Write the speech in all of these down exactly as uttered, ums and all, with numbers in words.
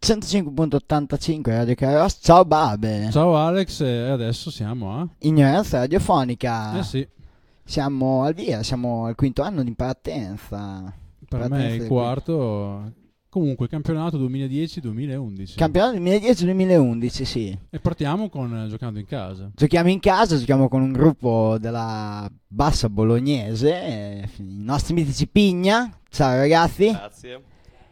centocinque virgola ottantacinque Radio Kairos. Ciao Babe. Ciao Alex, e adesso siamo a Ignoranza radiofonica. Eh sì. Siamo al via, siamo al quinto anno di partenza. Per partenza me è il quarto. Comunque campionato duemiladieci duemilaundici. Campionato duemiladieci duemilaundici, sì. E partiamo con eh, giocando in casa. Giochiamo in casa, giochiamo con un gruppo della Bassa Bolognese, eh, i nostri mitici Pigna. Ciao ragazzi. Grazie.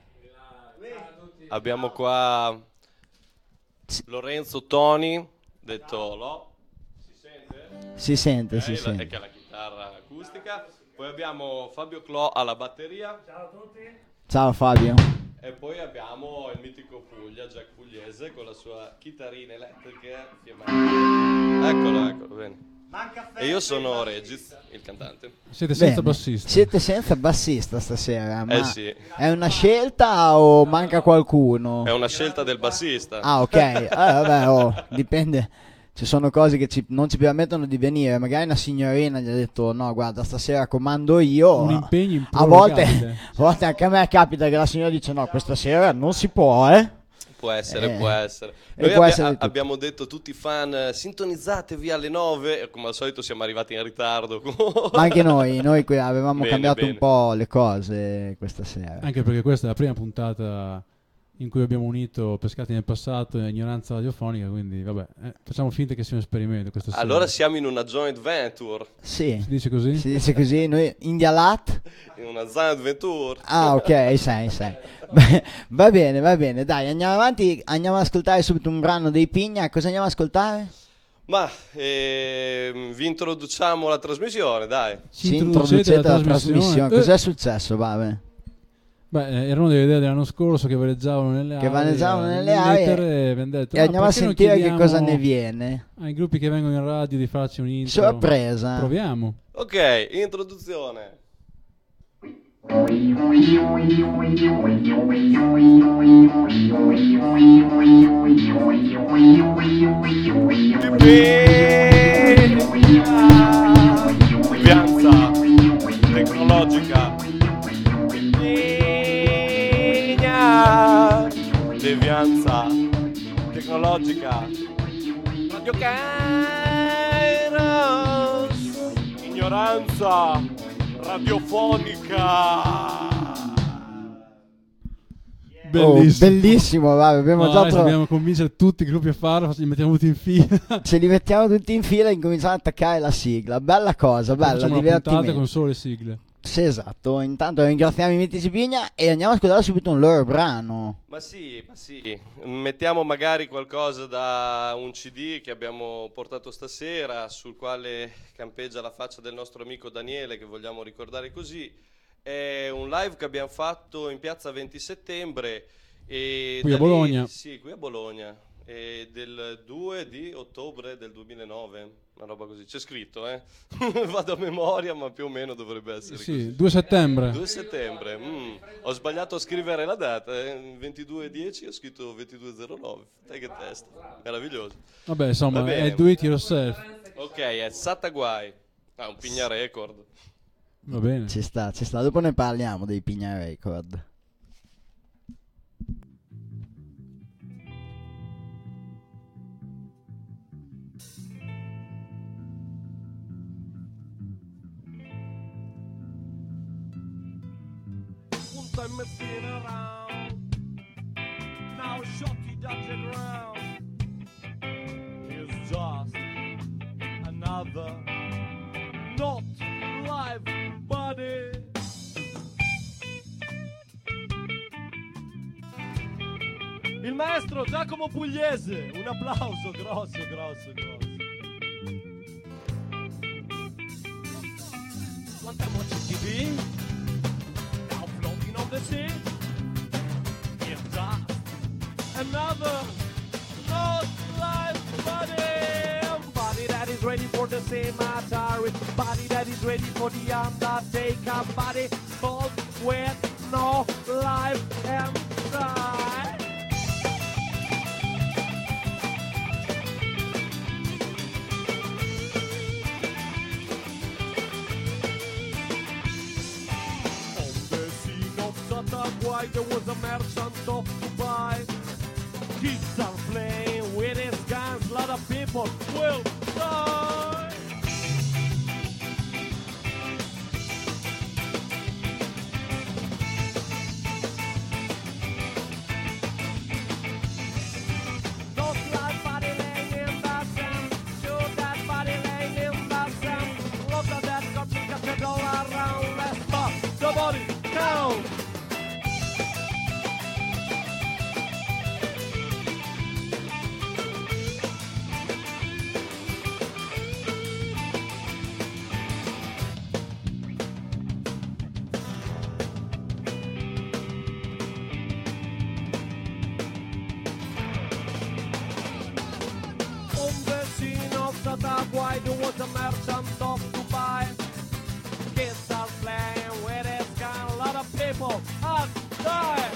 Abbiamo qua Lorenzo Toni, detto Lo. Si sente? Si sente, Okay, si la, sente. è che ha la chitarra acustica. Poi abbiamo Fabio Clo alla batteria. Ciao a tutti. Ciao Fabio. E poi abbiamo il mitico Puglia, Jack Pugliese, con la sua chitarrina elettrica. Eccolo, eccolo, bene. E io sono Regis, il cantante. Siete senza Bene. bassista. Siete senza bassista stasera, ma Eh sì, è una scelta o manca qualcuno? è una scelta del bassista. Ah, ok. Eh, vabbè, oh, dipende. Ci sono cose che ci- non ci permettono di venire. Magari una signorina gli ha detto: no, guarda, stasera comando io. Un impegno A volte, improrogabile. a volte anche a me capita che la signora dice: no, questa sera non si può, eh. Può essere, Eh, può essere. e Noi può abbia- essere di tutto. abbiamo detto tutti i fan, eh, sintonizzatevi alle nove, e come al solito siamo arrivati in ritardo. Ma anche noi, noi qui avevamo Bene, cambiato bene. un po' le cose questa sera. Anche perché questa è la prima puntata in cui abbiamo unito pescati nel passato e ignoranza radiofonica, quindi vabbè, eh, facciamo finta che sia un esperimento questa sera. Allora siamo in una joint venture, Sì, Si dice così? si dice così. Noi India Lat. in una joint venture. Ah, ok, sai, sai. Beh, va bene, va bene. Dai, andiamo avanti. Andiamo ad ascoltare subito un brano dei Pigna. Cosa andiamo ad ascoltare? Ma ehm, vi introduciamo la trasmissione, dai. Ci introducete la trasmissione. Eh, Cos'è successo, Vabe? Beh, eh, erano delle idee dell'anno scorso che vaneggiavano nelle Che aree. vaneggiavano nelle nell'etere, aree. e abbiamo detto, E "Ah, andiamo a perché non sentire che chiediamo cosa ne viene. ai gruppi che vengono in radio di farci un intro. Sorpresa. Proviamo. Ok, introduzione. Piazza tecnologica. Devianza tecnologica. Radio Kairos. Ignoranza radiofonica. Oh, Bellissimo. bellissimo, Vabe. Abbiamo No, già adesso tro- dobbiamo convincere tutti i gruppi a farlo, li mettiamo tutti in fila. Ce li mettiamo tutti in fila e incominciamo ad attaccare la sigla. Bella cosa, bella, Facciamo una puntata divertimento. con solo le sigle. Sì, esatto. Intanto ringraziamo i mitici Pigna e andiamo a ascoltare subito un loro brano. Ma sì, ma sì, mettiamo magari qualcosa da un C D che abbiamo portato stasera, sul quale campeggia la faccia del nostro amico Daniele, che vogliamo ricordare così. È un live che abbiamo fatto in piazza venti settembre. E Qui da a Bologna. Lì, sì, qui a Bologna. E del due di ottobre del duemilanove, una roba così. C'è scritto, eh? Vado a memoria, ma più o meno dovrebbe essere Sì, così. due settembre. due settembre, mm. Ho sbagliato a scrivere la data, eh. ventidue dieci ho scritto ventidue zero nove, dai che testa, meraviglioso. Vabbè, insomma, Va bene. è do it yourself. Ok, è Sataguai, ah, un Pigna Record. Va bene. Ci sta, ci sta. Dopo ne parliamo dei Pigna Record. One time messing around, now shot it at the ground. It's just another not live body. Il maestro Giacomo Pugliese, un applauso grosso, grosso, grosso. One time watching T V, now floating on the sea. It's just another not live body. Body that is ready for the same Atari. Body that is ready for the Undertaker. Body both with no life inside. On the scene of Sataguai there was a merchant of Dubai. Kids are playing with his guns, lot of people will die. Don't like body laying in the sand, shoot that body laying in the sand. Look at that copycat all around, let's stop the body count. Un vecino Sataguai was a merchant of Dubai. Kids are playing with his gun, a lot of people have died.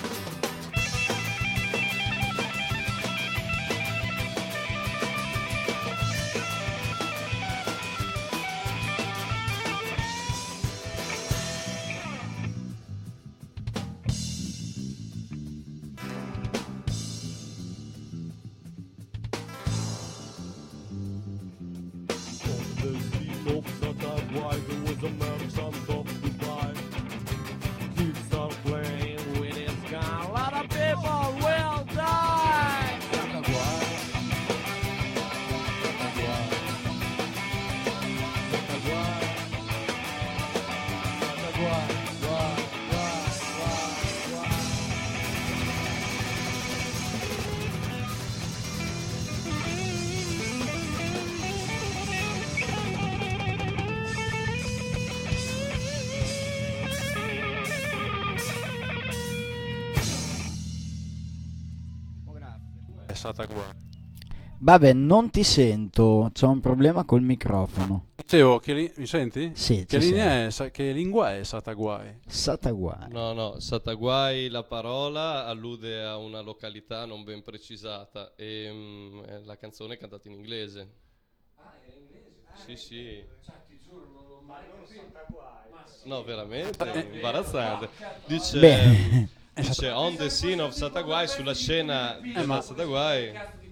Vabbè, non ti sento, c'ho un problema col microfono. Dicevo, che li- mi senti? Sì, Che, ci linea sento. è, sa- che lingua è Sataguai? Sataguai. No, no, Sataguai la parola allude a una località non ben precisata e mm, eh, la canzone è cantata in inglese. Ah, è in inglese? Sì, sì. No, veramente, è imbarazzante. Dice, Beh. dice on the scene of Sataguai, sulla scena di ma- Sataguai.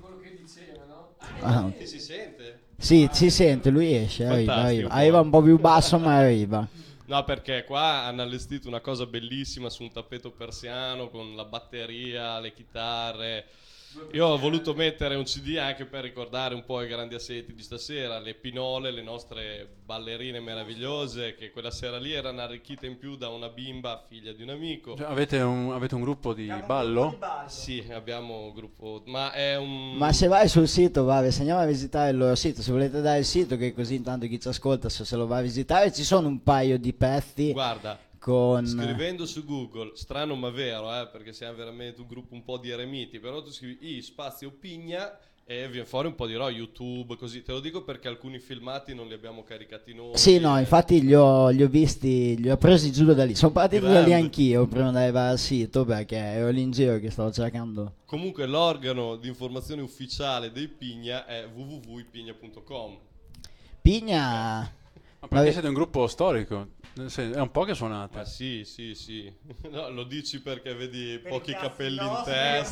Ah, Ti si sente? sì, si sente, lui esce, arriva, Fantastico. arriva. Arriva un po' più basso, ma arriva. No, perché qua hanno allestito una cosa bellissima su un tappeto persiano con la batteria, le chitarre. Io ho voluto mettere un C D anche per ricordare un po' i grandi assenti di stasera, le pinole, le nostre ballerine meravigliose, che quella sera lì erano arricchite in più da una bimba, figlia di un amico. Cioè, avete, un, avete un gruppo di ballo? Sì, abbiamo un gruppo, ma è un... Ma se vai sul sito, va, se andiamo a visitare il loro sito, se volete dare il sito, che così intanto chi ci ascolta se se lo va a visitare, ci sono un paio di pezzi Guarda, con... scrivendo su Google, strano ma vero, eh, perché siamo veramente un gruppo un po' di eremiti, però tu scrivi I spazio Pigna e viene fuori un po' di roba, YouTube, così. Te lo dico perché alcuni filmati non li abbiamo caricati noi. Sì, no, eh. infatti li ho, li ho visti, li ho presi giù da lì. Sono partito da lì Grande. anch'io prima di arrivare al sito perché ero lì in giro che stavo cercando. Comunque l'organo di informazione ufficiale dei Pigna è w w w punto ipigna punto com. Pigna... Ma perché siete un gruppo storico? Nel senso, è un po' che suonate. Ma sì, sì, sì. No, lo dici perché vedi pochi capelli in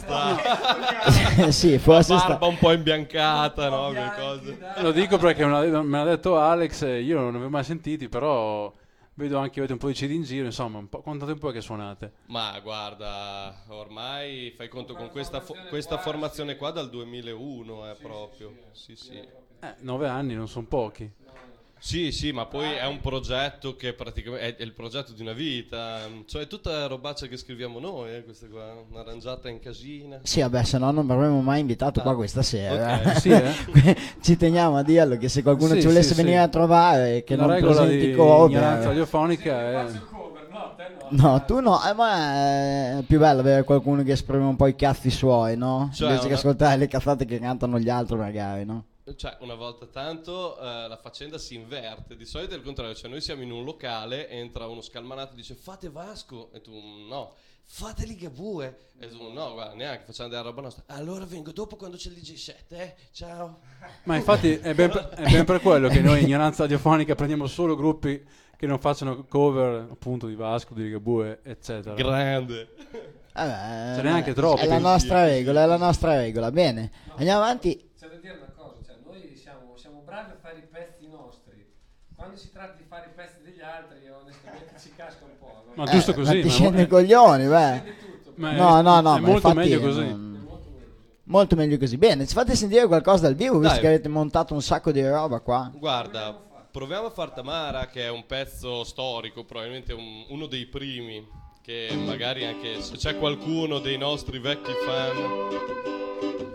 testa, sì, la forse sta... barba un po' imbiancata, no? Quelle cose. Lo dico perché me l'ha, me l'ha detto Alex, e io non ne avevo mai sentiti, però vedo anche che avete un po' di C D in giro, insomma, un po', quanto tempo è che suonate? Ma guarda, ormai fai conto con questa, fo- questa formazione qua dal duemilauno, è proprio. Sì, sì. Eh, nove anni, non sono pochi. Sì, sì, ma poi è un progetto che praticamente è il progetto di una vita, cioè è tutta robaccia che scriviamo noi, eh, questa qua, un'arrangiata in casina. Sì, vabbè, se no non mi avremmo mai invitato qua questa sera. ok. Sì, eh? Ci teniamo a dirlo che se qualcuno Sì, ci volesse sì, venire sì. a trovare che La non regola presenti di cover. ignoranza radiofonica è... No, tu no, eh, ma è più bello avere qualcuno che esprime un po' i cazzi suoi, no? Cioè, Invece che una- ascoltare le cazzate che cantano gli altri magari, no? Cioè, una volta tanto eh, la faccenda si inverte. Di solito è il contrario, cioè noi siamo in un locale, entra uno scalmanato e dice fate Vasco, e tu no, fate Ligabue, e tu no, guarda, neanche, facciamo della roba nostra. Allora vengo dopo quando c'è il D J set, eh, ciao. Ma infatti è ben, per, è ben per quello che noi, ignoranza radiofonica, prendiamo solo gruppi che non facciano cover appunto di Vasco, di Ligabue, eccetera. Grande. Vabbè, Ce n'è anche troppi. È la nostra regola, è la nostra regola. Bene, andiamo avanti. C'è da dire una cosa, cioè noi siamo, siamo bravi a fare i pezzi nostri. Quando si tratta di fare i pezzi degli altri, onestamente ci casca un po'. No? Ma giusto Eh, così. ma ti ma- scende i coglioni, beh. Scende tutto, ma No, è- no, no, è ma molto infatti meglio così. non- è molto meglio così. Molto meglio così. Bene, ci fate sentire qualcosa dal vivo, visto Dai. che avete montato un sacco di roba qua. Guarda, proviamo a far Tamara, che è un pezzo storico, probabilmente un- uno dei primi, che magari anche se c'è qualcuno dei nostri vecchi fan.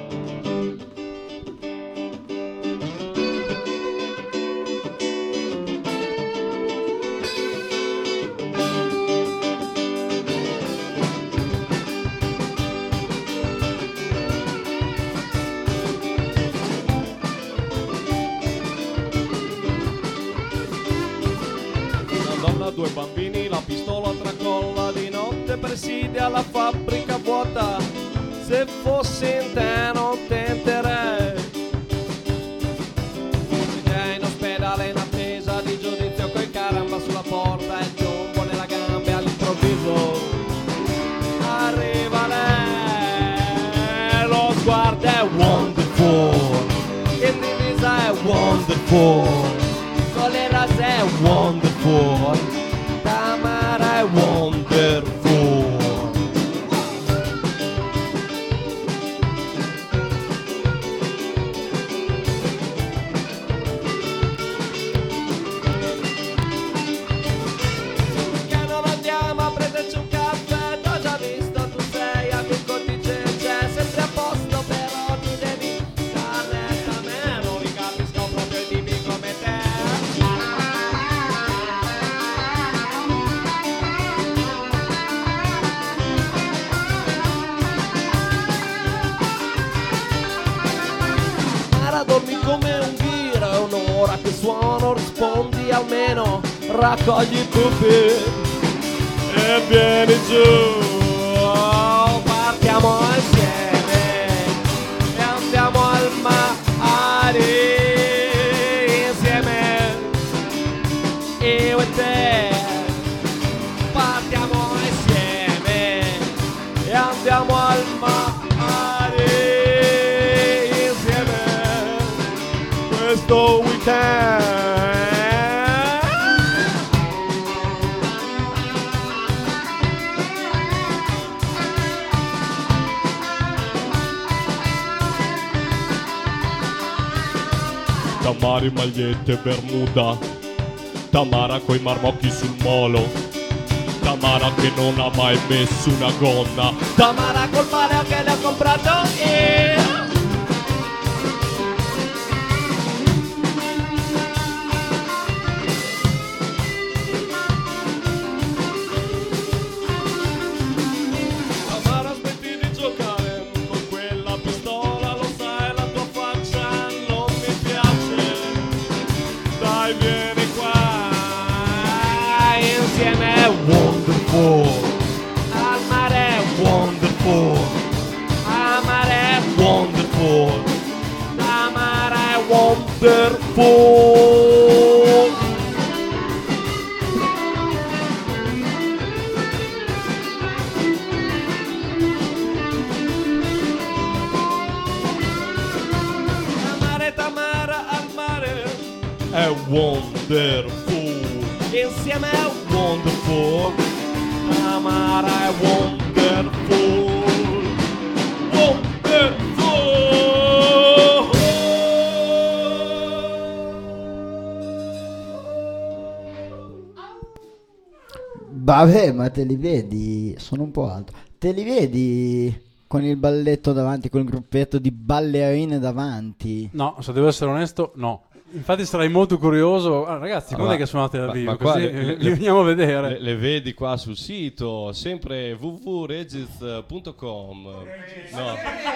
Una donna, due bambini, la pistola tracolla di notte, presidia la fabbrica vuota. Se fossi in te non tenterei. Sei in ospedale in attesa di giudizio coi caramba sulla porta e il piombo nella gamba e all'improvviso arriva lei. Lo sguardo è wonderful, in divisa è wonderful, con le rase è wonderful, Tamara è wonderful. Che non andiamo a prenderci un caffè, t'ho già visto, tu sei amico di Gege, sempre a posto però tu devi stare a me, non li capisco proprio i tipi come te. Mara, dormi come un ghiro, è un'ora che suono, rispondi almeno, raccogli i pupi e vieni giù. Partiamo insieme e andiamo al mare insieme, io e te. Partiamo insieme e andiamo al mare insieme questo weekend. Tamara in magliette e bermuda, Tamara coi marmocchi sul molo, Tamara che non ha mai messo una gonna, Tamara col pareo che le ho comprato io. Tamara, smetti di giocare con quella pistola, lo sai la tua faccia non mi piace, dai vieni qua, insieme è wonderful, al mare è wonderful, al mare è wonderful, Tamara è wonderful. Tamara, Tamara al mare è wonderful, insieme è wonderful, Tamara è wonderful, wonderful. Vabbè, ma te li vedi? Sono un po' alto. Te li vedi con il balletto davanti, con il gruppetto di ballerine davanti? No, se devo essere onesto, no. Infatti sarai molto curioso. Ah, ragazzi, quando Ma- è che suonate dal ma- vivo? ma qua Così le- le- li veniamo a vedere. Le, le vedi qua sul sito, sempre w w w punto regiz punto com. No.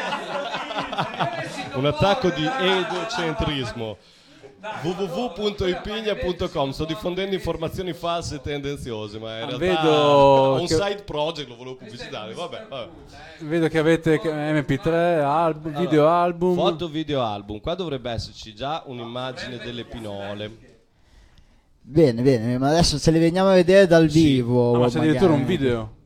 Un attacco di egocentrismo. w w w punto ipigna punto com. Sto diffondendo informazioni false e tendenziose, ma in Ah, realtà vedo ho un che- side project, lo volevo pubblicitare. Vabbè, vabbè. Vedo che avete M P tre, album, video album. Foto, video, album. Qua dovrebbe esserci già un'immagine delle pinole. Bene, bene, ma adesso ce li veniamo a vedere dal Sì. vivo. Ah, ma c'è magari. addirittura un video.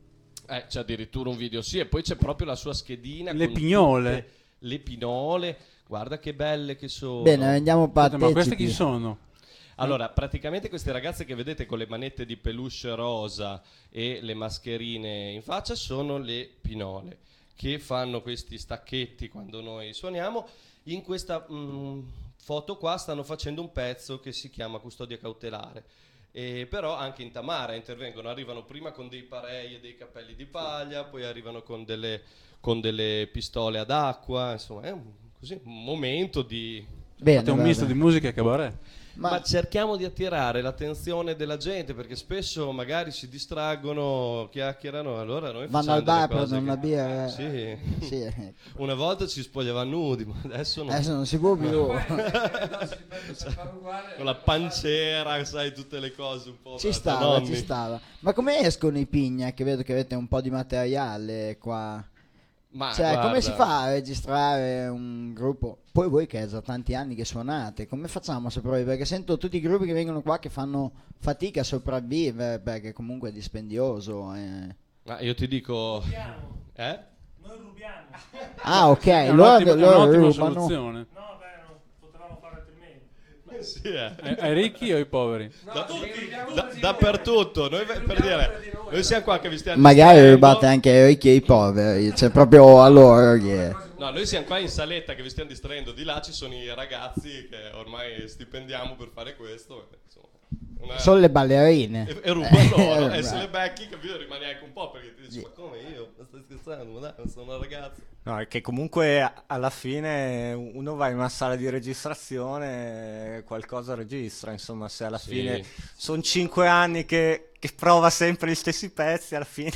Eh, c'è addirittura un video, sì, e poi c'è proprio la sua schedina. Le con pignole. tutte Le pinole, guarda che belle che sono. Bene, rendiamo Aspetta, partecipi. ma queste chi sono? Allora, praticamente queste ragazze che vedete con le manette di peluche rosa e le mascherine in faccia sono le pinole, che fanno questi stacchetti quando noi suoniamo. In questa mh, foto qua stanno facendo un pezzo che si chiama Custodia Cautelare. E però anche in Tamara intervengono, arrivano prima con dei parei e dei cappelli di paglia, poi arrivano con delle, con delle pistole ad acqua, insomma è un, così, un momento di... Bene, Fate un vabbè. misto di musica e cabaret. Ma, Ma cerchiamo di attirare l'attenzione della gente, perché spesso magari si distraggono, chiacchierano, allora noi vanno facciamo al bar, delle cose prendono una che- birra. Sì. Sì, ecco. Una volta ci spogliavano nudi, ma adesso no. Adesso non si può più. Poi, eh, no, si prende per fare uguale, Con la pancera, sai, tutte le cose un po' Ci da stava, nonni. ci stava. Ma come escono i pigna? Che vedo che avete un po' di materiale qua. Ma Cioè, come guarda, si fa a registrare un gruppo? Poi voi che è già tanti anni che suonate, come facciamo a sopravvivere? Perché sento tutti i gruppi che vengono qua che fanno fatica a sopravvivere, perché comunque è dispendioso. eh. Ma io ti dico... Rubiamo. Eh? Noi rubiamo. Ah, ok, È loro, un'ottima, è loro un'ottima rubano. soluzione. No, beh, non potevamo fare altrimenti. Sì, eh. Ai, ai ricchi o ai poveri? No, Da- ci riuniamo Da- tra di dappertutto, noi Ci per riuniamo dire, tra di noi. noi siamo qua che vi stiamo Magari distraendo. rubate anche ai ricchi e ai poveri, cioè proprio a loro che... No, noi siamo qua in saletta che vi stiamo distraendo, di là ci sono i ragazzi che ormai stipendiamo per fare questo. Insomma, una- Sono le ballerine. E, e rubano loro, Eh, e se beh. le becchi, capito, rimani anche un po' perché ti dici, ma come io? Ma stai scherzando? Ma dai, non sono una ragazza. No, è che comunque a- alla fine uno va in una sala di registrazione, qualcosa registra, insomma, se alla Sì. fine sono cinque anni che, che prova sempre gli stessi pezzi, alla fine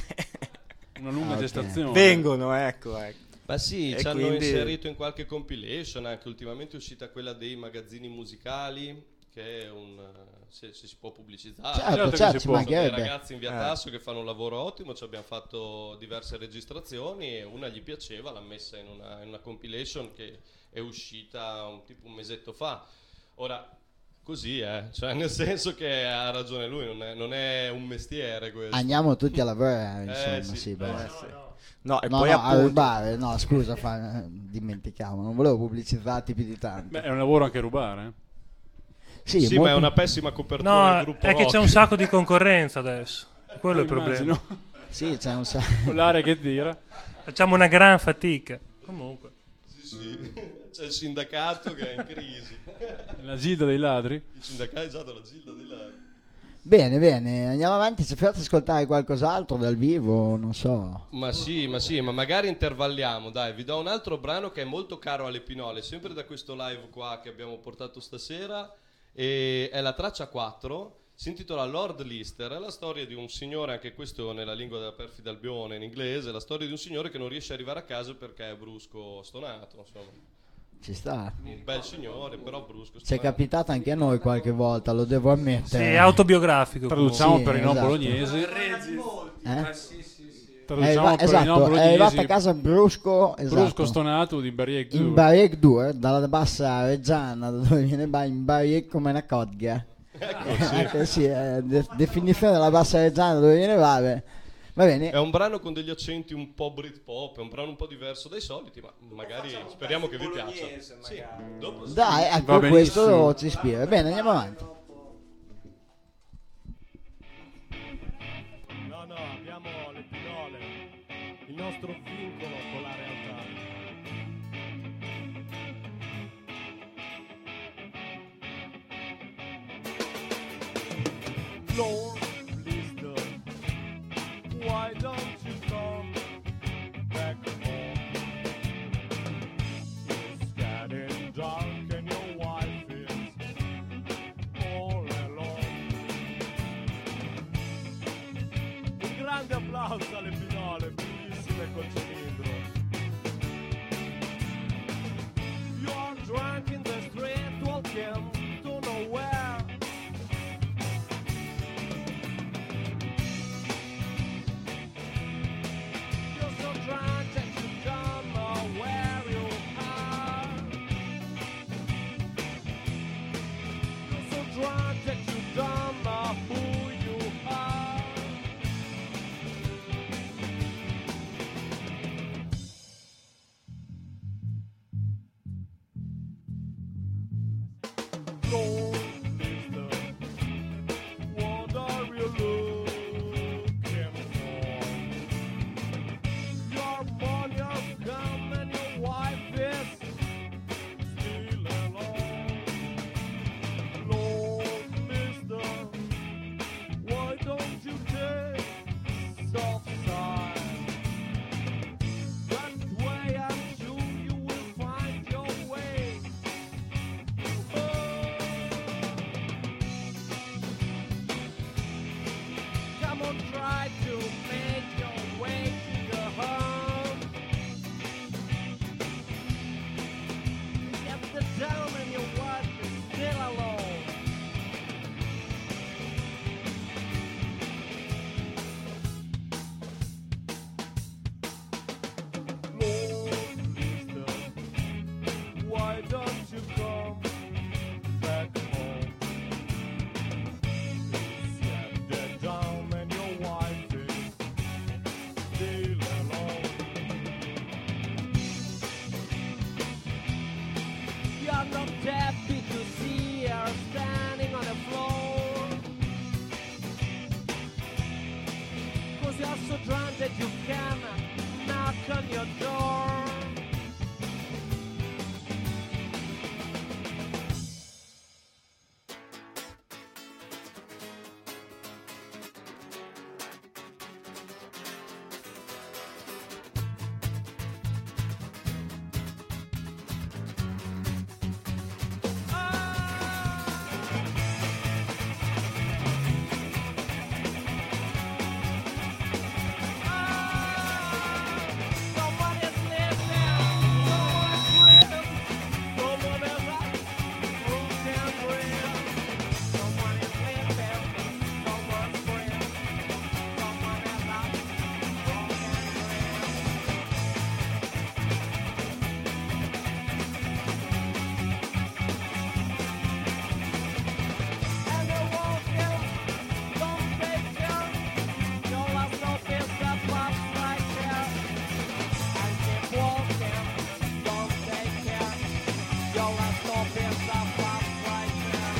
Una lunga Ah, ok. gestazione. vengono, ecco, ecco. Ma sì, E ci hanno quindi- inserito in qualche compilation, anche ultimamente è uscita quella dei magazzini musicali, che è un... se, se si può pubblicizzare. Certo, certo che certo, si ci può. Sono dei mancherebbe. ragazzi in via Eh. Tasso che fanno un lavoro ottimo, ci abbiamo fatto diverse registrazioni e una gli piaceva, l'ha messa in una, in una compilation che è uscita un, tipo un mesetto fa. Ora, così eh, cioè nel senso che ha ragione lui, non è, non è un mestiere questo. Andiamo tutti a lavorare, insomma, Eh, sì. sì, Eh, beh. Eh, sì. No, e No, poi no, a appunto... rubare, no, scusa, fa... dimenticavo, non volevo pubblicizzarti più di tanto. Beh, è un lavoro anche rubare. eh. Sì, Sì, molto- ma è una pessima copertura No, del gruppo è che rock. c'è un sacco di concorrenza adesso. Quello è il problema. Immagino. Sì, c'è un sacco. Con l'aria che tira. Facciamo una gran fatica. Comunque. Sì, sì. C'è il sindacato che è in crisi. La gilda dei ladri. Il sindacato è già dalla gilda di là. Bene, bene, andiamo avanti, ci fate ascoltare qualcos'altro dal vivo, non so. Ma sì, ma sì, ma magari intervalliamo, dai, vi do un altro brano che è molto caro alle Pinole, sempre da questo live qua che abbiamo portato stasera, e è la traccia quattro, si intitola Lord Lister, è la storia di un signore, anche questo nella lingua della perfida Albione, in inglese, la storia di un signore che non riesce ad arrivare a casa perché è brusco stonato, insomma, Ci sta. un bel signore, però brusco Ci è stonato. capitato anche a noi qualche volta, lo devo Sì, ammettere. è autobiografico. Traduciamo Sì, per i non esatto. bolognesi. Eh? Ma sì, sì, sì. È, Traduciamo arriva- per i non esatto, è arrivato bolognesi. a casa brusco, esatto. Brusco stonato di Barriere in Barriere due, dalla bassa Reggiana, da dove viene ba- in Barriere come una codga. Ecco, sì, è de- definizione della bassa Reggiana dove viene Vave. Va bene. È un brano con degli accenti un po' Britpop, è un brano un po' diverso dai soliti, ma magari speriamo che vi piaccia. Sì, dopo sì. Dai, Va ecco, questo benissimo. ci ispira. Bene, andiamo avanti. No, no, abbiamo le Pinole, il nostro vincolo con la realtà. Lord Lister, why don't you come back home? It's getting dark and your wife is all alone. Un grande applauso alle Pinole, bellissime col cilindro. your door. Someone is living, someone is real, someone is a broken real. Someone is living, someone's real, someone is a broken And the walking, don't take care, your last hope is the past right here. And keep walking, don't take care, your last hope is the past right here.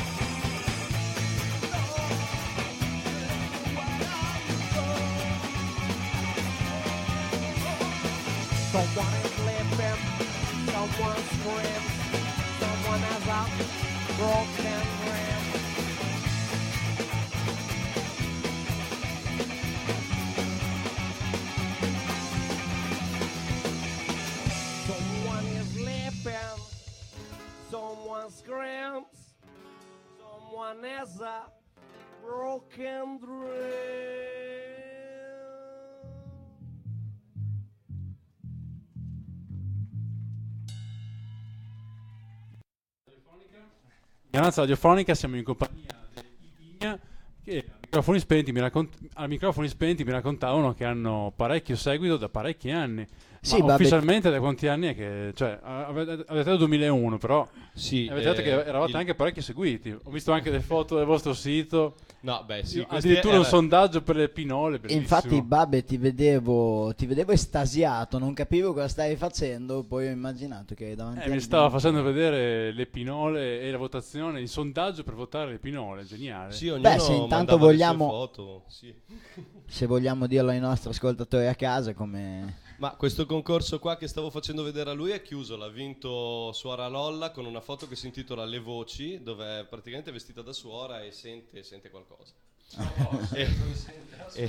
Someone is living, someone screams, someone has a broken dream. Someone is sleeping, someone screams, someone has a broken dream. Ignoranza radiofonica, siamo in compagnia di Igna che a microfoni spenti mi, raccont- a microfoni spenti mi raccontavano che hanno parecchio seguito da parecchi anni. Sì, Ma vabbè. ufficialmente da quanti anni è che... Cioè, avete avete detto duemilauno, però Sì, avete detto eh, che eravate il- anche parecchio seguiti. Ho visto anche le foto del vostro sito. No, beh, sì, questi Addirittura un era- sondaggio per le pinole. bellissimo. Infatti, Babbe, ti vedevo, ti vedevo estasiato, non capivo cosa stavi facendo, poi ho immaginato che davanti Eh, mi al- stava facendo vedere le pinole e la votazione, il sondaggio per votare le pinole, geniale. Sì, ognuno Beh, se intanto mandava le vogliamo- sue foto, sì. Se vogliamo dirlo ai nostri ascoltatori a casa, come... Ma questo concorso qua che stavo facendo vedere a lui è chiuso, l'ha vinto Suora Lolla con una foto che si intitola Le Voci, dove è praticamente vestita da suora e sente, sente qualcosa. E- e-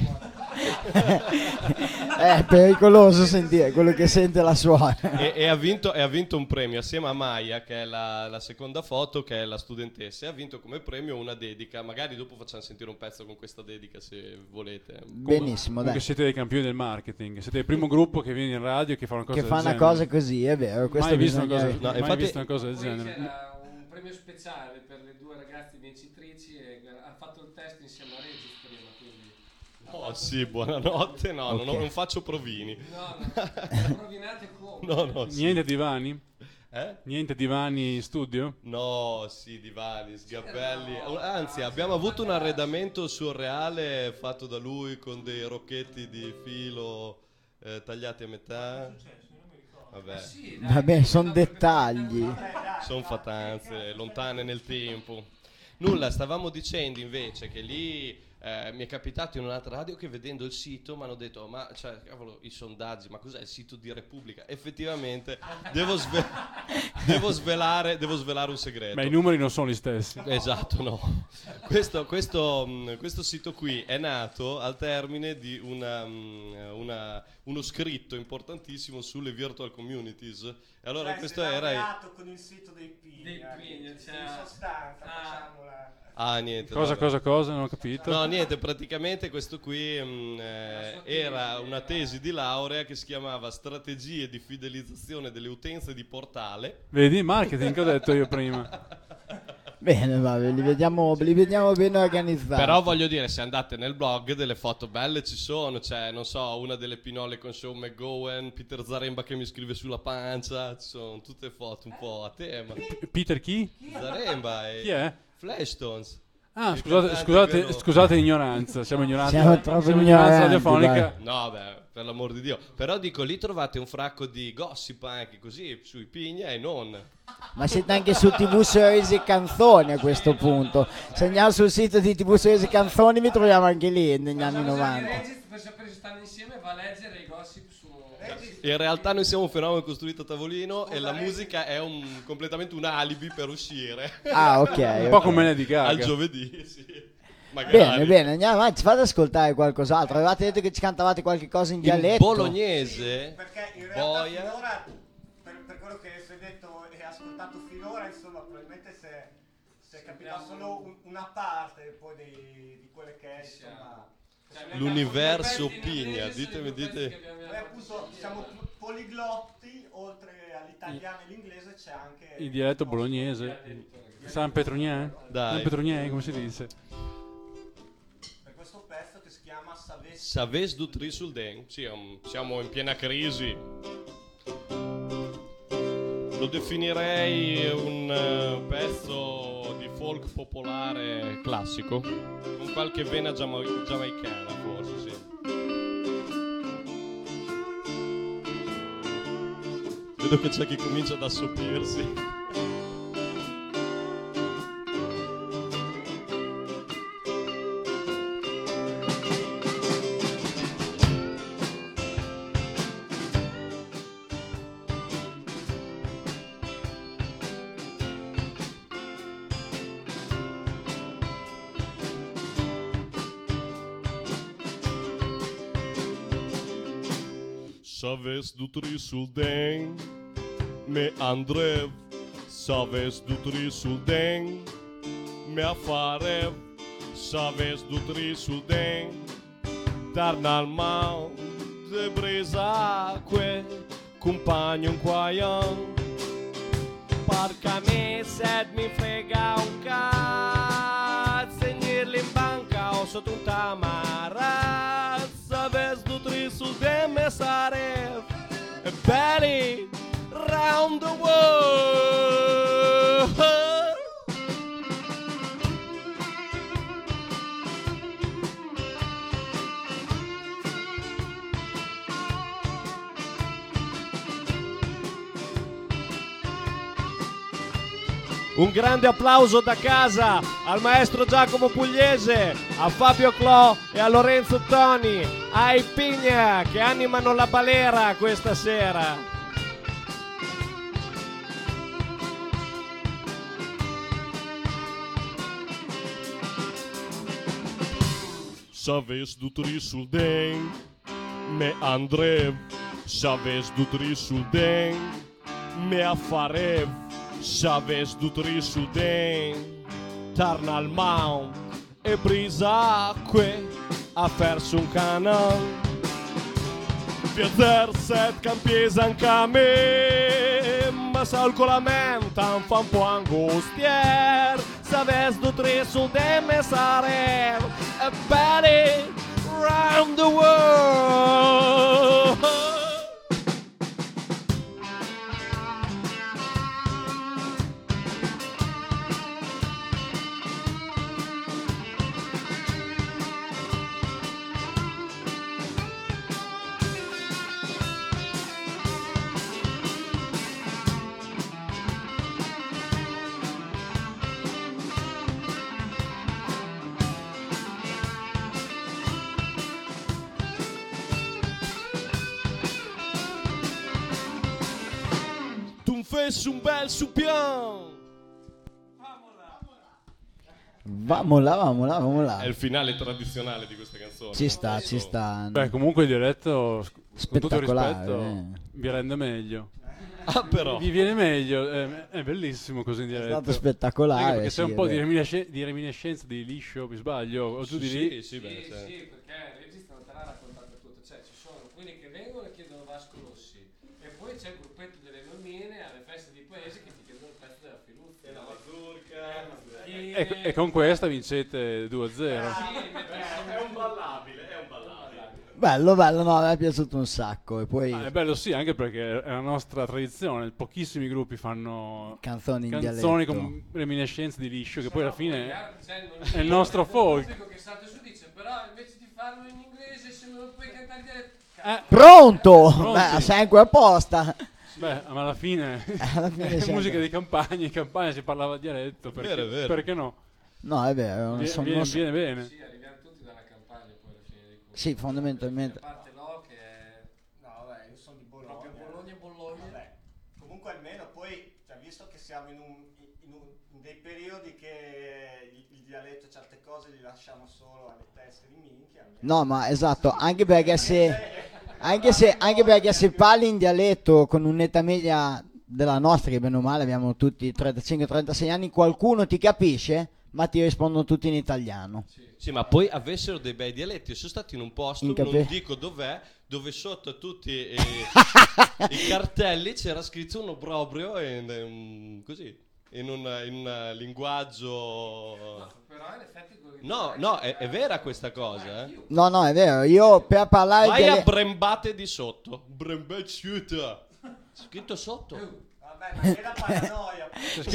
È pericoloso sentire quello che sente la suora. e, e ha vinto, e ha vinto un premio assieme a Maya, che è la, la seconda foto, che è la studentessa, e ha vinto come premio una dedica. Magari dopo facciamo sentire un pezzo con questa dedica se volete. Benissimo, Comunque dai. siete dei campioni del marketing, siete il primo gruppo che viene in radio e che fa una cosa Che del fa una genere. cosa così, è vero. Questo Mai visto una bisogna- cosa, No, mai infatti- visto una cosa del Poi genere. c'era un premio speciale per le due ragazze vincitrici e ha fatto il test insieme a Regis prima, quindi... Oh sì, buonanotte. No, non, ho- Ok. non faccio provini. No, no, rovinate come? No, no, sì. Niente divani? Eh? Niente divani in studio? No, sì, divani, sgabelli. No, Anzi, no, abbiamo sì, avuto un ma- arredamento surreale fatto da lui con dei rocchetti di filo eh, tagliati a metà. Vabbè, Sì, dai, Vabbè, sono no, perché- dettagli. sono fatanze lontane nel tempo. Nulla, stavamo dicendo invece che lì eh, mi è capitato in un'altra radio che vedendo il sito mi hanno detto: ma cioè, cavolo, i sondaggi, ma cos'è il sito di Repubblica? Effettivamente devo, sve- devo svelare, devo svelare un segreto. Ma i numeri non sono gli stessi. Esatto, no. Questo, questo, mh, questo sito qui è nato al termine di una, mh, una- uno scritto importantissimo sulle virtual communities. E allora Cioè, questo si è era... il- laureato con il sito dei Pigna. Dei Pigna, in cioè- sostanza, Ah. facciamola. Ah, niente. Cosa, vabbè. cosa, cosa? Non ho capito. No, niente, praticamente questo qui mh, eh, era una tesi di laurea che si chiamava Strategie di fidelizzazione delle utenze di portale. Vedi, marketing che ho detto io prima. Bene, vabbè, li vediamo, li vediamo ben organizzati. Però voglio dire, se andate nel blog delle foto belle ci sono, cioè non so, una delle pinole con Sean McGowan, Peter Zaremba che mi scrive sulla pancia, ci sono tutte foto un po' a tema. P- Peter chi? Zaremba e Chi è? Flashstones. Ah, Il scusate, cantante scusate, quello- scusate l'ignoranza, siamo ignoranti. Siamo troppo siamo ignoranza ignoranti, radiofonica. No, beh, per l'amor di Dio. Però dico, lì trovate un fracco di gossip anche così, sui Pigna e non. Ma siete anche su T V Sorrisi e Canzoni a questo punto. Se andiamo sul sito di T V Sorrisi e Canzoni vi troviamo anche lì negli anni Facciamo novanta. Regis, per sapere se stanno insieme va a leggere i gossip su... In realtà noi siamo un fenomeno costruito a tavolino e la musica è un, completamente un alibi per uscire. Ah, ok. Un po' ok. come Lady Gaga. Al giovedì, sì. Magari. Bene, bene, andiamo avanti, fate ascoltare qualcos'altro. Avevate detto che ci cantavate qualche cosa in In dialetto. bolognese, Perché in realtà boia. finora, per, per quello che si è detto e ascoltato finora, insomma, probabilmente se, se è capita solo un- una parte poi di, di quelle che è, insomma... L'universo Pigna, ditemi, dite. Noi appunto siamo poliglotti, oltre all'italiano e all'inglese c'è anche... Il dialetto bolognese. San Petronier? Dai. San Petronier, come si dice? Per questo pezzo che si chiama Savessi. Saves du Trisul Den. Sì, um, siamo in piena crisi. Lo definirei un eh, pezzo di folk popolare classico, con qualche vena giama- giamaicana forse, sì. Vedo che c'è chi comincia ad assopirsi. Savez du Trisul Den, me Andrev. Savez du Trisul Den, me Afarev. Savez du Trisul Den, Tarnalman de Brisaque, compagnon quaian. Porca me sed mi frega un cazzo, segnirli in banca o sotto un tamarazzo. Savez du Trisul Den, me Sarev, e belly round the world. Un grande applauso da casa al maestro Giacomo Pugliese, a Fabio Clò e a Lorenzo Toni, ai Pigna che animano la balera questa sera. Savez du Trisul Den, me Andrev. Savez du Trisul Den, me Afarev. Savez du Trisul Den, Tarnalman e Brisaque, a verso un canal. Wir set campies anche me, ma salcolament am fan po' angustier. Savez du Trisul Den, me Sarev, a belly round the world. Fes un bel soupian. Vamola, vamola, vamola. È il finale tradizionale di questa canzone. Ci sta, ci sta. Beh, comunque il dialetto, con tutto il Spettacolare, rispetto, eh. vi rende meglio. Ah, però. Vi viene meglio, è, è bellissimo così in È dialetto. stato spettacolare. Anche perché sì, c'è un è po' di, vero. reminisce- di reminiscenza di liscio, mi sbaglio, o tu di lì. Sì, sì, beh, Sì, certo. sì, perché Regis non te l'ha raccontato tutto, cioè ci sono quelli che vengono e chiedono Vasco Rossi e poi c'è il gruppetto delle nonnine alle feste di paese che ti chiedono il pezzo della Filuzzi, la mazurka, E, e con questa vincete due a zero. È un ballabile, è un ballabile. Bello, bello, no, mi è piaciuto un sacco. E poi Ah, è bello sì, anche perché è la nostra tradizione. Pochissimi gruppi fanno canzoni in canzoni dialetto. con reminiscenze di liscio, che poi alla fine cioè, è il nostro folk. pubblico che salta su dice però invece di farlo in inglese se non lo puoi cantare in dialetto Eh, Pronto? Pronti? Beh, sei anche apposta. beh, ma alla fine, Alla fine è siamo- musica di campagna, in campagna si parlava dialetto, perché, Vero, è vero. perché no? No, è vero. non Viene, so- viene, non so- viene bene. sì arriviamo tutti dalla campagna poi alla fine di Sì, fondamentalmente. a parte no che è No, vabbè, io sono di comunque almeno poi, cioè, visto che siamo in, un, in, un, in dei periodi che il, il dialetto e certe cose li lasciamo solo alle teste di minchia. almeno- No, ma esatto, anche perché se, anche se, anche perché se parli in dialetto con un'età media della nostra, che bene o male abbiamo tutti trentacinque trentasei anni, qualcuno ti capisce, ma ti rispondono tutti in italiano. Sì, ma poi avessero dei bei dialetti. Io sono stato in un posto, In capi- non dico dov'è, dove sotto a tutti eh, i cartelli c'era scritto un obbrobrio in, in- così, in un, in un linguaggio... Però in effetti quello che No, no, è, è vera questa cosa, eh? No, no, è vero, io per parlare Vai a dialetto... Brembate di sotto. Brembacciuta. Scritto sotto. Vabbè, ma che la paranoia.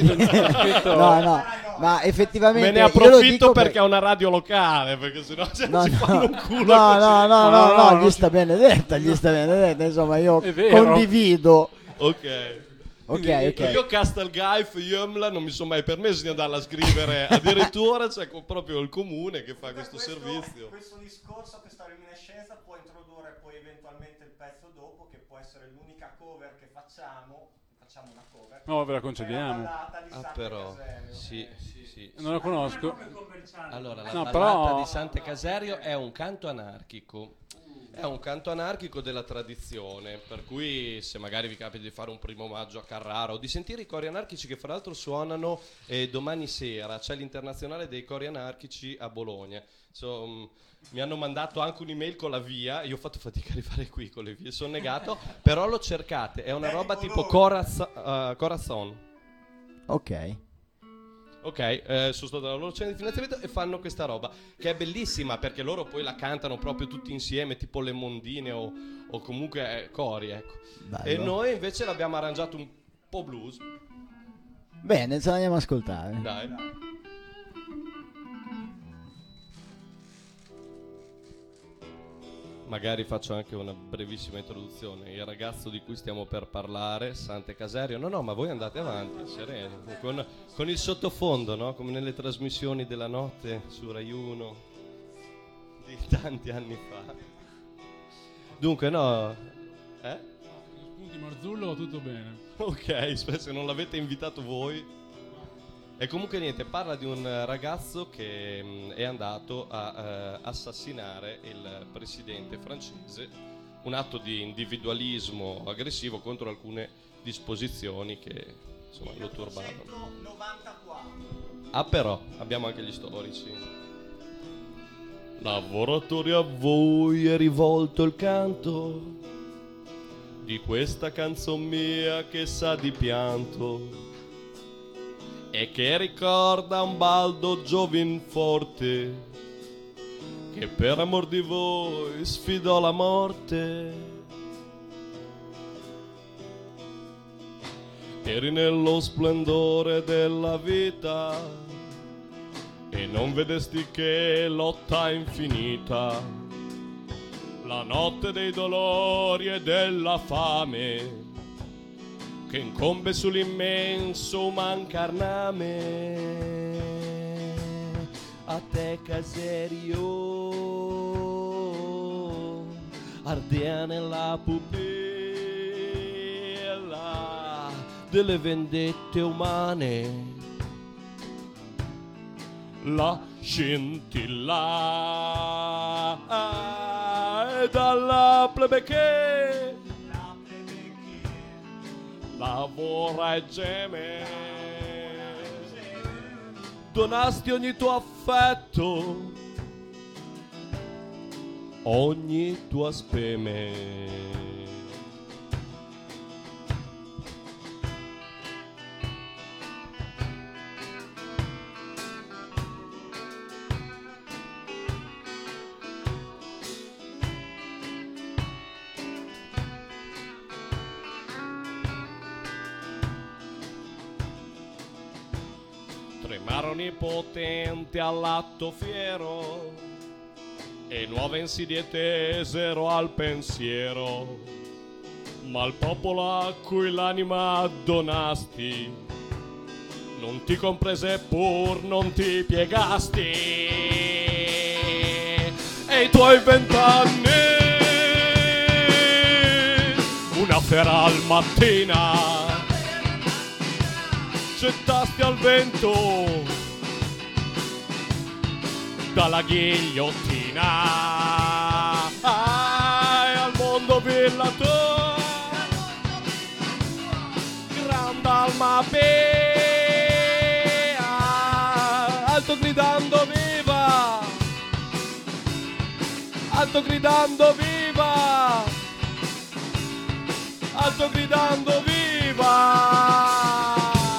No, no, ma effettivamente Me ne io lo approfitto dico per- perché è una radio locale, perché sennò cioè, No, si no, fanno un culo no, così. no, no, No, no, no, no, non gli si- sta benedetta, gli sta benedetta, insomma io È vero. condivido. Ok. Ok, ok. Io Castelgaif, Jumla non mi sono mai permesso di andarla a scrivere, addirittura c'è co- proprio il comune che fa questo servizio. Questo discorso, questa reminiscenza può introdurre poi eventualmente il pezzo dopo, che può essere l'unica cover che facciamo. Facciamo una cover. No, ve la È la concediamo. ballata di Ah, Sante però, Caserio. sì, sì. Non la conosco. Allora, la No, ballata però- di Sante Caserio è un canto anarchico. È un canto anarchico della tradizione, per cui se magari vi capita di fare un primo maggio a Carrara o di sentire i cori anarchici che fra l'altro suonano eh, domani sera, c'è l'internazionale dei cori anarchici a Bologna. So, mh, mi hanno mandato anche un'email con la via, io ho fatto fatica a rifare qui con le vie, sono negato, però lo cercate, è una roba tipo Corazon. Uh, Corazon. Ok. Ok, eh, sono stato alla loro cena di finanziamento e fanno questa roba che è bellissima perché loro poi la cantano proprio tutti insieme, tipo le mondine o, o comunque eh, cori, ecco. Bello. E noi invece l'abbiamo arrangiato un po' blues. Bene, ce l'andiamo a ascoltare. Dai. Magari faccio anche una brevissima introduzione. Il ragazzo di cui stiamo per parlare, Sante Caserio. No, no, ma voi andate avanti, sereni. Con, con il sottofondo, no? Come nelle trasmissioni della notte su Rai uno di tanti anni fa. Dunque, no. Eh? Spunti Marzullo, tutto bene. Ok, spero se non l'avete invitato voi. E comunque niente, parla di un ragazzo che mh, è andato a eh, assassinare il presidente francese, un atto di individualismo aggressivo contro alcune disposizioni che insomma lo turbavano. millenovecentonovantaquattro. Ah però, abbiamo anche gli storici. Lavoratori, a voi è rivolto il canto di questa canzon mia che sa di pianto e che ricorda un baldo giovin forte che per amor di voi sfidò la morte. Eri nello splendore della vita e non vedesti che lotta infinita, la notte dei dolori e della fame che incombe sull'immenso uman carname. A te Caserio ardea nella pupilla delle vendette umane la scintilla e dalla plebe che lavora e geme, donasti ogni tuo affetto, ogni tua speme. Tremarono i potenti all'atto fiero e nuove insidie tesero al pensiero, ma il popolo a cui l'anima donasti non ti comprese pur non ti piegasti, e i tuoi vent'anni una feral mattina gettasti al vento dalla ghigliottina ah, e al mondo villa tua grande alma bea alto gridando viva alto gridando viva alto gridando viva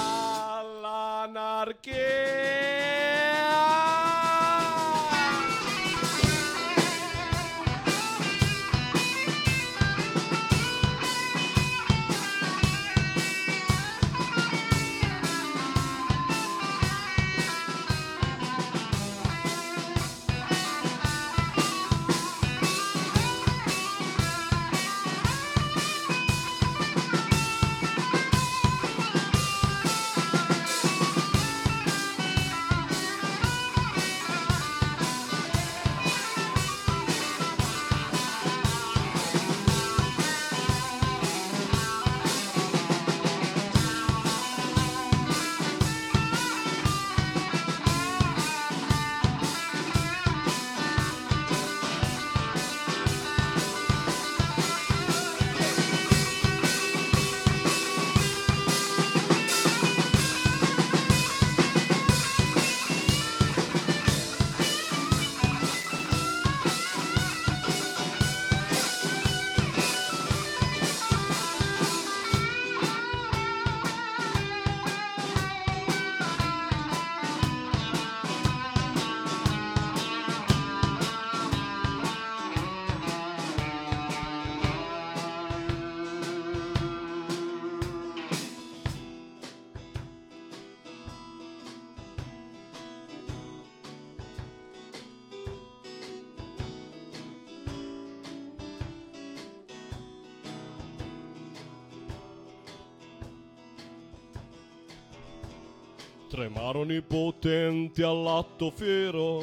Tremarono i potenti all'atto fiero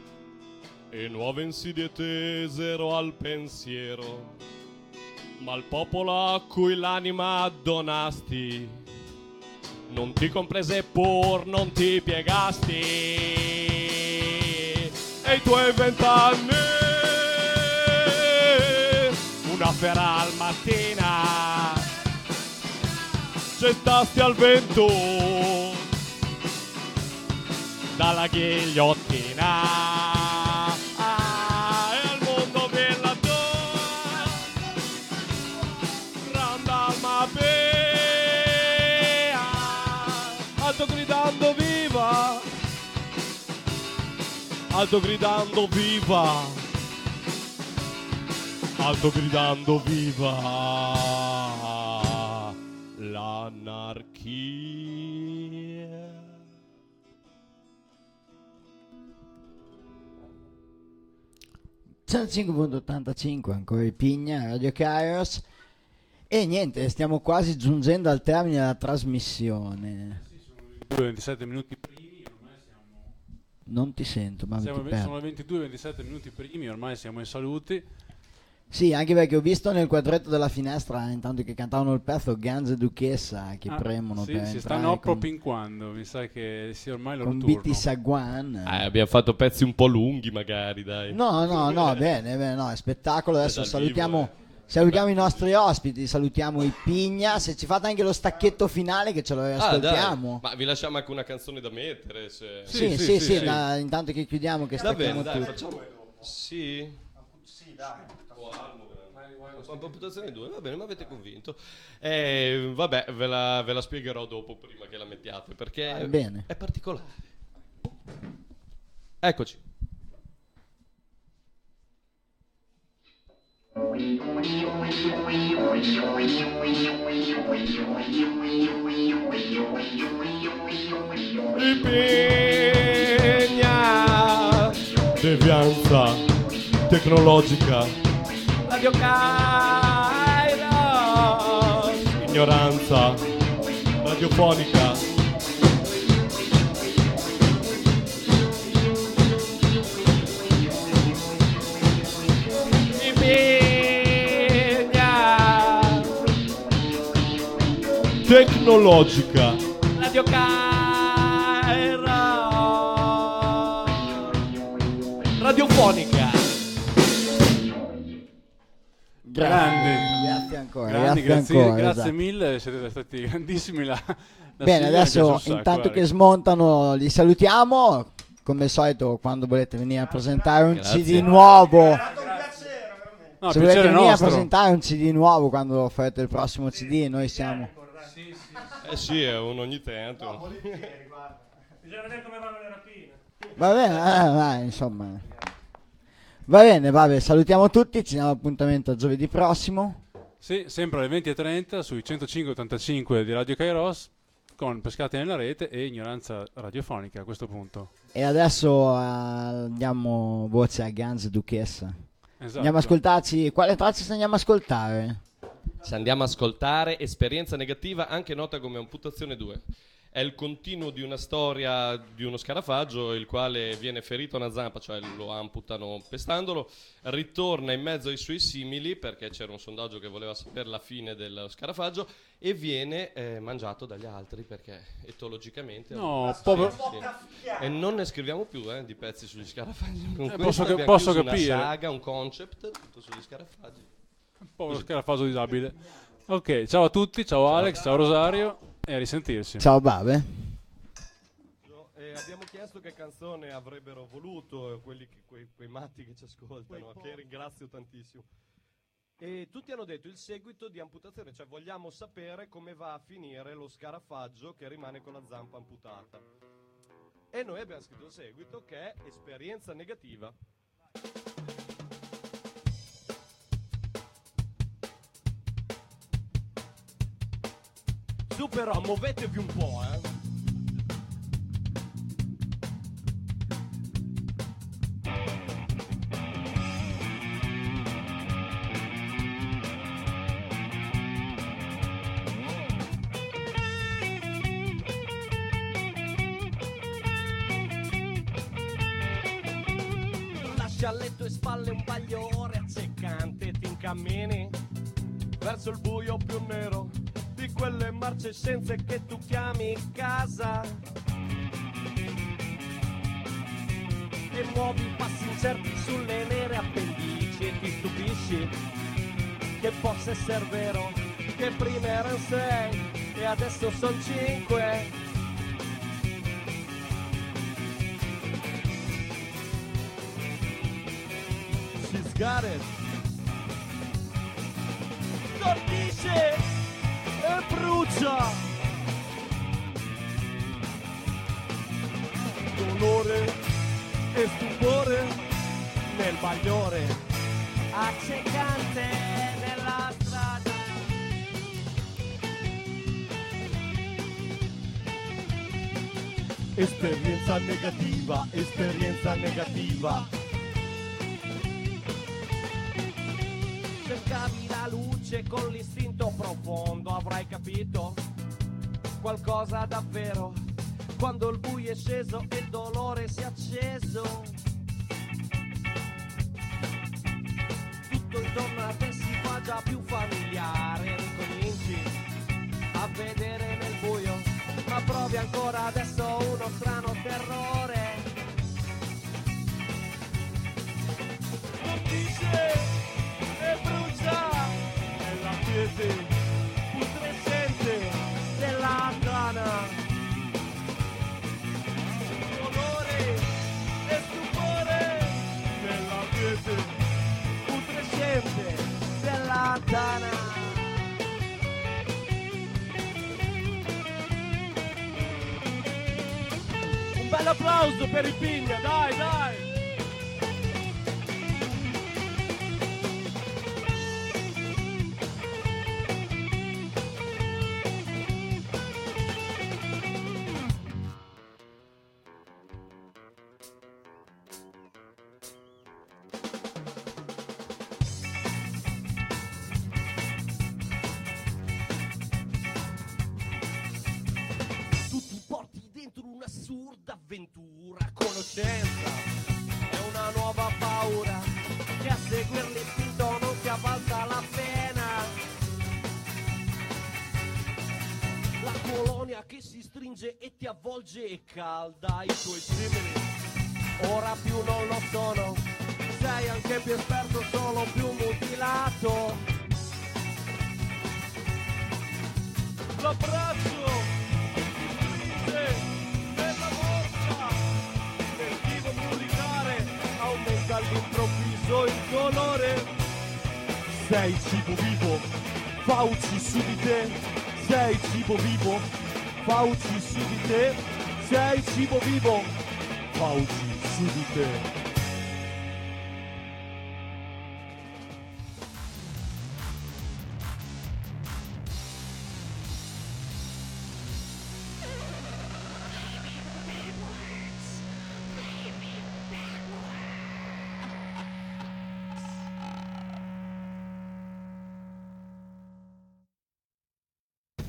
e nuove insidie tesero al pensiero, ma il popolo a cui l'anima donasti non ti comprese pur non ti piegasti e i tuoi vent'anni una feral mattina gettasti al vento dalla ghigliottina ah, e al mondo villa tua grande alma bea alto gridando viva alto gridando viva alto gridando viva l'anarchia. centocinque virgola ottantacinque ancora i Pigna, Radio Kairos. E niente, stiamo quasi giungendo al termine della trasmissione. ventisette minuti primi, ormai siamo... Non ti sento, ma siamo, ti perdo. sono ventidue ventisette minuti primi, ormai siamo ai saluti. Sì, anche perché ho visto nel quadretto della finestra, intanto che cantavano il pezzo, Ganz e Duchessa che ah, premono sì, per si entrare stanno con, propinquando, mi sa che sia ormai il loro con turno. Biti Saguan. Eh, abbiamo fatto pezzi un po' lunghi magari, dai. No, no, no, bene, bene, no, è spettacolo. Adesso dal salutiamo, vivo, eh. salutiamo i nostri ospiti, salutiamo i Pigna. Se ci fate anche lo stacchetto finale che ce lo Ah, ascoltiamo. dai. Ma vi lasciamo anche una canzone da mettere. Se... Sì, sì, sì, sì, sì, sì. da- intanto che chiudiamo che Davvero, stacchiamo dai, tutto. facciamo... Sì. Sì, dai. Amputazione due, va bene, mi avete convinto. Eh, vabbè, ve la, ve la spiegherò dopo prima che la mettiate perché Va bene. è particolare. Eccoci. Impegna devianza tecnologica Radio Kairos ignoranza radiofonica impegna tecnologica Radio Cairo radiofonica. Grandi. Grazie ancora, Grandi, grazie, grazie, ancora, grazie esatto. mille, siete stati grandissimi. La, la Bene, sigla mi piace adesso un sacco, intanto Alex. che smontano li salutiamo. Come al solito, quando volete venire a presentare un Grazie. C D nuovo, È stato un piacere, veramente. No, se piacere volete venire nostro. a presentare un C D nuovo quando farete il prossimo C D, noi siamo. Eh sì, è un ogni tanto. Volentieri, guarda. Bisogna vedere come vanno le rapine. Va bene, eh, vai, insomma. Va bene, vabbè, salutiamo tutti, ci diamo appuntamento a giovedì prossimo. Sì, sempre alle venti e trenta sui centocinque ottantacinque di Radio Kairos con Pescati nella rete e Ignoranza radiofonica a questo punto. E adesso eh, diamo voce a Guns Duchessa. Esatto. Andiamo a ascoltarci, quale traccia se andiamo a ascoltare? Se andiamo a ascoltare Esperienza negativa, anche nota come Amputazione due. È il continuo di una storia di uno scarafaggio il quale viene ferito a una zampa, cioè lo amputano pestandolo, ritorna in mezzo ai suoi simili perché c'era un sondaggio che voleva sapere la fine dello scarafaggio e viene eh, mangiato dagli altri perché etologicamente... No, Sì, povero- sì. E non ne scriviamo più eh, di pezzi sugli scarafaggi. Con Eh, questo posso ca- abbiamo posso chiuso capire. una saga, un concept tutto sugli scarafaggi. Povero scarafaggio disabile. Ok, ciao a tutti, ciao Alex, ciao Rosario e a risentirci. Ciao Bave. Eh, abbiamo chiesto che canzone avrebbero voluto eh, quelli che, quei, quei matti che ci ascoltano, che ringrazio tantissimo. E tutti hanno detto il seguito di Amputazione, cioè vogliamo sapere come va a finire lo scarafaggio che rimane con la zampa amputata. E noi abbiamo scritto il seguito che è Esperienza negativa. Su però, muovetevi un po', eh. Lascia a letto e spalle un bagliore accecante, ti incammini verso il buio più nero di quelle marcescenze che tu chiami casa e muovi passi incerti sulle nere appendici e ti stupisci che possa essere vero che prima erano sei e adesso son cinque. She's got it. Stordisce e brucia. Dolore e stupore nel bagliore accecante nella strada. Esperienza negativa, esperienza negativa. Cercavi la luce con l'istinto profondo, avrai capito qualcosa davvero quando il buio è sceso e il dolore si è acceso. Tutto intorno a te si fa già più familiare, ricominci a vedere nel buio, ma provi ancora adesso uno strano terrore. Stordisce e brucia nella quiete putrescente della grana. Dolore e stupore nella quiete putrescente della tana. Un bel applauso per il Pigna, dai, dai! Tu ti porti dentro un'assurda avventura, conoscenza è una nuova paura che a seguir l'istinto non si avvalsa la pena. La colonia magia che si stringe e ti avvolge e calda i tuoi simili. Ora più non lo sono, sei anche più esperto, solo più mutilato. L'abbraccio nella morsa del vivo pulicare aumenta all'improvviso il dolore. Sei cibo vivo, Fauci su di te. Sei cibo vivo, Fauci su di te. Sei cibo vivo, Fauci su di te.